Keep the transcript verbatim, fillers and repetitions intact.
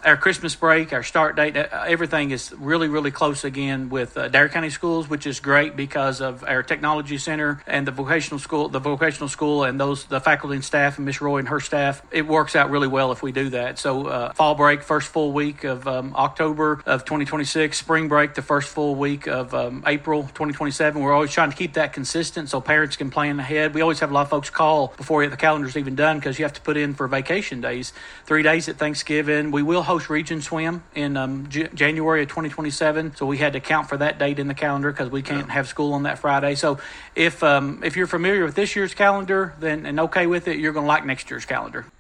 our Christmas break, our start date, uh, everything is really, really close again with uh, Dare County Schools, which is great because of our technology center and the vocational school, the vocational school and those, the faculty and staff and Miss Roy and her staff. It works out really well if we do that. So uh, fall break, first full week of um, October of twenty twenty-six, spring break, the first full week of um, April twenty twenty-seven. We're always trying to keep that consistent so parents can plan ahead. We always have a lot of folks call before the calendar's even done because you have to put in for vacation days, three days at Thanksgiving. We will host Region Swim in um, J- January of twenty twenty-seven, so we had to account for that date in the calendar because we can't have school on that Friday. So if um, if you're familiar with this year's calendar then and okay with it, you're going to like next year's calendar.